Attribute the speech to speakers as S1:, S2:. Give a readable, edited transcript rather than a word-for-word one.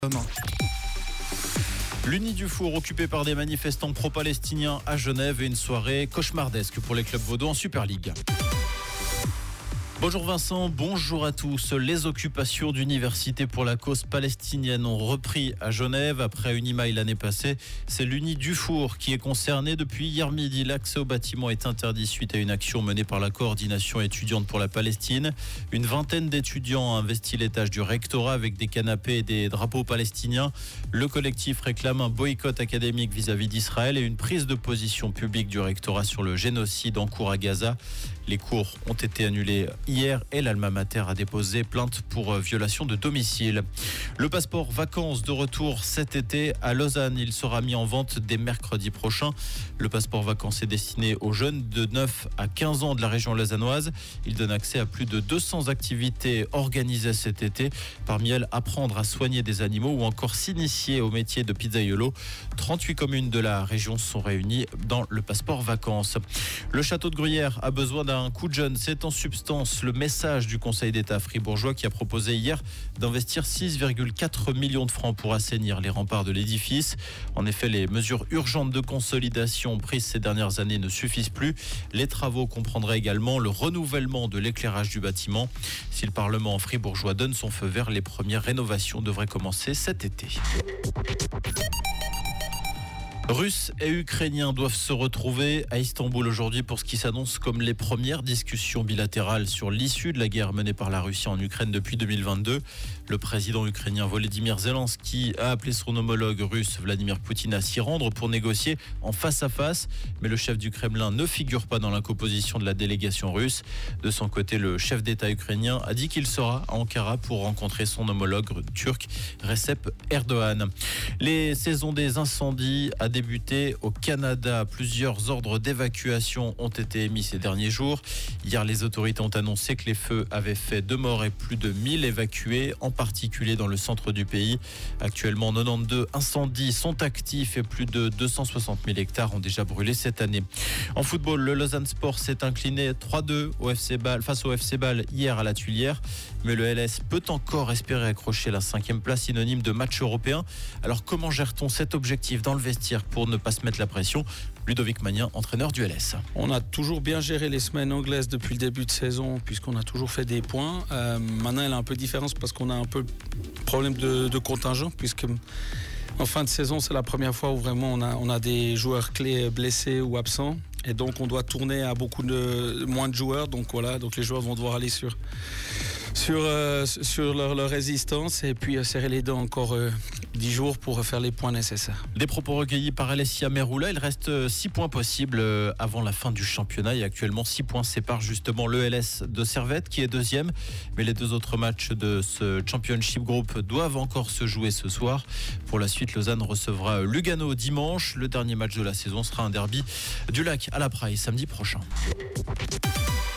S1: L'Uni du Four occupée par des manifestants pro-palestiniens à Genève et une soirée cauchemardesque pour les clubs vaudois en Super League. Bonjour Vincent, bonjour à tous. Les occupations d'universités pour la cause palestinienne ont repris à Genève après Unimail l'année passée. C'est l'Uni du Four qui est concernée depuis hier midi. L'accès au bâtiment est interdit suite à une action menée par la coordination étudiante pour la Palestine. Une vingtaine d'étudiants a investi l'étage du rectorat avec des canapés et des drapeaux palestiniens. Le collectif réclame un boycott académique vis-à-vis d'Israël et une prise de position publique du rectorat sur le génocide en cours à Gaza. Les cours ont été annulés hier et l'Alma Mater a déposé plainte pour violation de domicile. Le passeport vacances de retour cet été à Lausanne. Il sera mis en vente dès mercredi prochain. Le passeport vacances est destiné aux jeunes de 9 à 15 ans de la région lausannoise. Il donne accès à plus de 200 activités organisées cet été. Parmi elles, apprendre à soigner des animaux ou encore s'initier au métier de pizzaiolo. 38 communes de la région sont réunies dans le passeport vacances. Le château de Gruyère a besoin d'un coup de jeune. C'est en substance le message du Conseil d'État fribourgeois qui a proposé hier d'investir 6,4 millions de francs pour assainir les remparts de l'édifice. En effet, les mesures urgentes de consolidation prises ces dernières années ne suffisent plus. Les travaux comprendraient également le renouvellement de l'éclairage du bâtiment. Si le Parlement fribourgeois donne son feu vert, les premières rénovations devraient commencer cet été. Russes et Ukrainiens doivent se retrouver à Istanbul aujourd'hui pour ce qui s'annonce comme les premières discussions bilatérales sur l'issue de la guerre menée par la Russie en Ukraine depuis 2022. Le président ukrainien Volodymyr Zelensky a appelé son homologue russe Vladimir Poutine à s'y rendre pour négocier en face à face. Mais le chef du Kremlin ne figure pas dans la composition de la délégation russe. De son côté, le chef d'État ukrainien a dit qu'il sera à Ankara pour rencontrer son homologue turc Recep Erdogan. Les saisons des incendies a débuté au Canada. Plusieurs ordres d'évacuation ont été émis ces derniers jours. Hier, les autorités ont annoncé que les feux avaient fait 2 morts et plus de 1000 évacués, en particulier dans le centre du pays. Actuellement, 92 incendies sont actifs et plus de 260 000 hectares ont déjà brûlé cette année. En football, le Lausanne Sport s'est incliné 3-2 face au FC Bâle hier à la Tuilière. Mais le LS peut encore espérer accrocher la 5e place synonyme de match européen. Alors comment gère-t-on cet objectif dans le vestiaire pour ne pas se mettre la pression? Ludovic Magnin, entraîneur du LS.
S2: On a toujours bien géré les semaines anglaises depuis le début de saison puisqu'on a toujours fait des points. Maintenant, elle est un peu différente parce qu'on a un peu problème de contingent puisque en fin de saison, c'est la première fois où vraiment on a des joueurs clés blessés ou absents. Et donc, on doit tourner à moins de joueurs. Donc voilà, donc les joueurs vont devoir aller sur leur résistance et puis serrer les dents encore 10 jours pour faire les points nécessaires.
S1: Des propos recueillis par Alessia Meroula. Il reste 6 points possibles avant la fin du championnat et actuellement 6 points séparent justement le LS de Servette qui est 2e. Mais les 2 autres matchs de ce Championship Group doivent encore se jouer ce soir. Pour la suite, Lausanne recevra Lugano dimanche. Le dernier match de la saison sera un derby du Lac à la Praille samedi prochain.